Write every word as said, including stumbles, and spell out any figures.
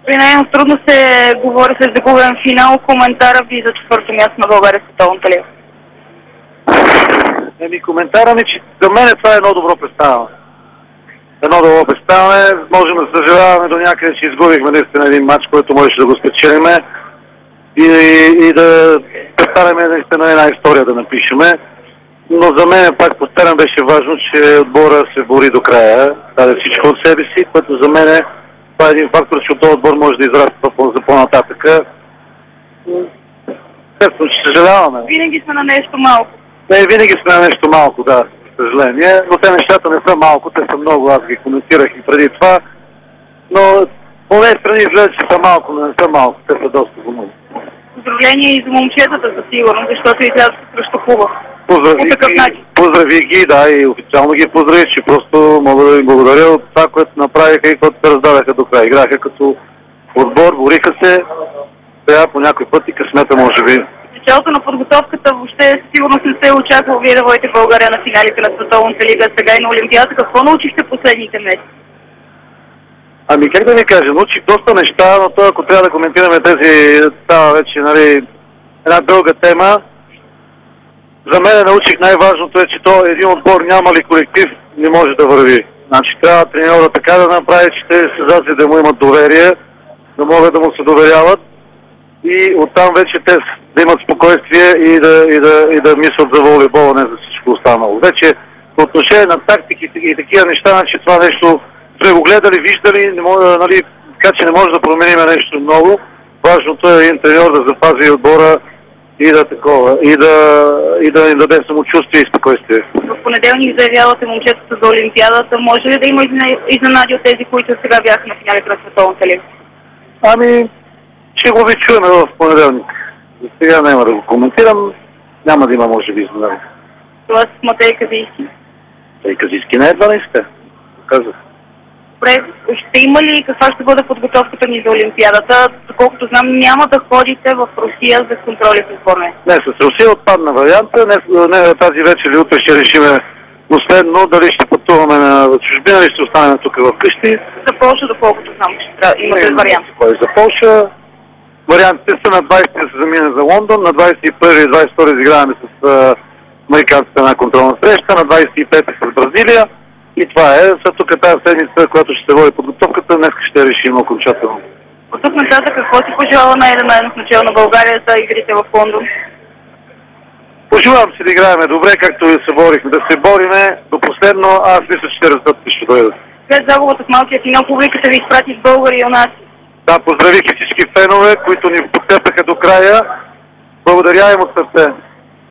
При най трудно се говори след загубен финал. Коментара ви за четвърто място на България в световната лига. Еми, коментара ми, че за мен това е едно добро представяне. Едно добро представяне. Можем да съжаляваме до някъде, че изгубихме наистина един матч, който можеше да го спечелиме и, и, и да представяме наистина една история да напишеме. Но за мен, пак повтарям, беше важно, че отбора се бори до края, даде всичко от себе си, което за мен е, това е един фактор, че от този отбор може да израства за по-нататъка. Естествено, че съжаляваме. Винаги сме на нещо малко. Не, винаги сме на нещо малко, да, за съжаление, но те нещата не са малко, те са много, аз ги коментирах и преди това, но поне страни изглежда, че са малко, но не са малко, те са доста много. Поздравления и за момчетата за сигурно, защото излязат срещу клуба. Поздрави ги, поздрави ги, да, и официално ги поздравих, че просто мога да ви благодаря от това, което направиха и което се раздадаха до края. Играха като отбор, бориха се, сега по някой път и късмета може би. В началото на подготовката въобще сигурно не се е очаквал вие да водите България на финалите на Световната лига, сега и на Олимпиадата. Какво научихте последните месеци? Ами как да ви кажа, научих доста неща, но то ако трябва да коментираме тези, става вече, нали, една дълга тема. За мен научих най-важното е, че то един отбор няма ли колектив, не може да върви. Значи трябва треньора така да направи, че те създатели да му имат доверие, да могат да му се доверяват и оттам вече те да имат спокойствие и да, и да, и да мислят за волейбола, не за всичко останало. Вече по отношение на тактики и такива неща, значи това нещо сме го гледали, виждали, не може, нали, така че не може да променим нещо много. Важното е един треньор да запази отбора и да такова, и да, и да им даде самочувствие и спокойствие. В понеделник заявявате момчетата за Олимпиадата. Може ли да има изненади от тези, които сега бяха на финалите на Световната лига? Ами, ще го ви чуем в понеделник. За сега няма да го коментирам, няма да има може би изненади. Това с Матей Казийски. Матей Казийски не е дванайсета, казах. Добре, ще има ли каква ще бъде подготовката ни за Олимпиадата? Доколкото знам, няма да ходите в Русия за контроли в сборна. Не, с Русия отпадна варианта. Не, не тази вечер или утре ще решиме последно дали ще пътуваме на чужбина или ще останем тук в къщи. За Полша, доколкото знам, че трябва, имате вариант. Кой за Полша? Вариантите са на двайсети да се замине за Лондон, на двайсет и първи и двайсет и втори изиграваме с а, американците на контролна среща, на двайсет и пети с Бразилия. И това е. След тук тази седмица, която ще се води подготовката, днес ще решим окончателно. От тук нататък какво си пожелава най-деменно в начало на България за игрите в Лондон? Пожелавам си да играем добре, както и се борихме. Да се бориме до последно, аз мисля, че резултатите ще дойдат. След загубата в малкия финал, публиката ви изпрати с българи и у нас. Да, поздравих всички фенове, които ни подкрепяха до края. Благодаря им от сърце.